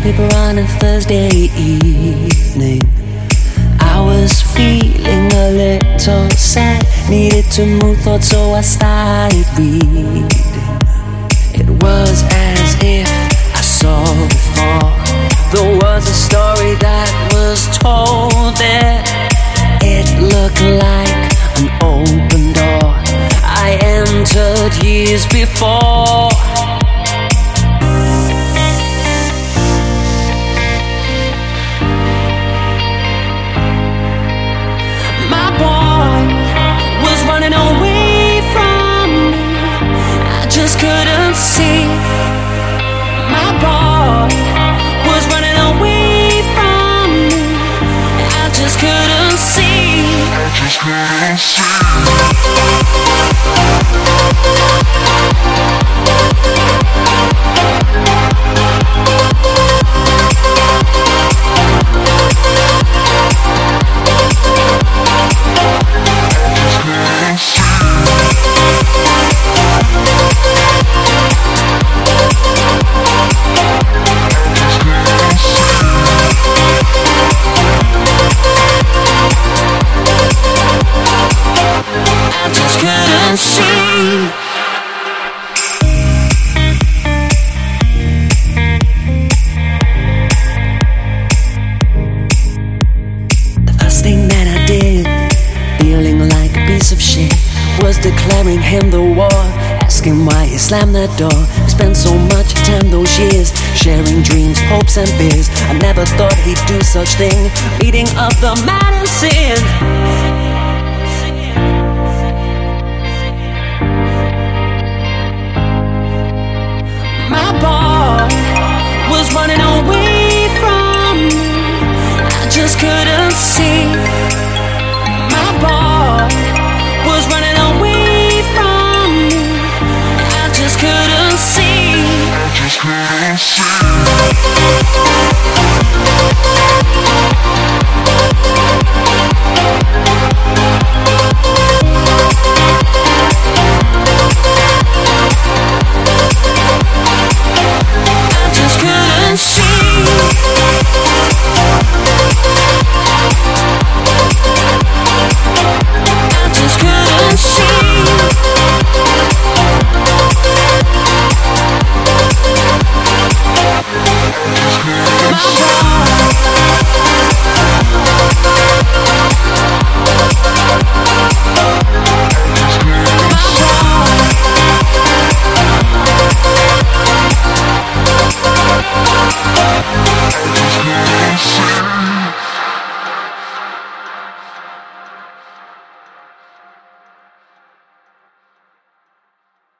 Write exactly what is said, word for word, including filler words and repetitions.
newspaper on a Thursday evening. I was feeling a little sad, needed to move thoughts, so I started reading. It was as if I saw before. There was a story that was told there. It looked like an open door I entered years before. My boy was running away from me. I just couldn't see. My boy was running away from me. I just couldn't see. I just couldn't see. Declaring him the war, asking why he slammed that door. We spent so much time those years, sharing dreams, hopes and fears. I never thought he'd do such thing, meeting of the man in sin. My boy was running away from me. I just couldn't see. My boy was running away from me. I just couldn't see. I just couldn't see.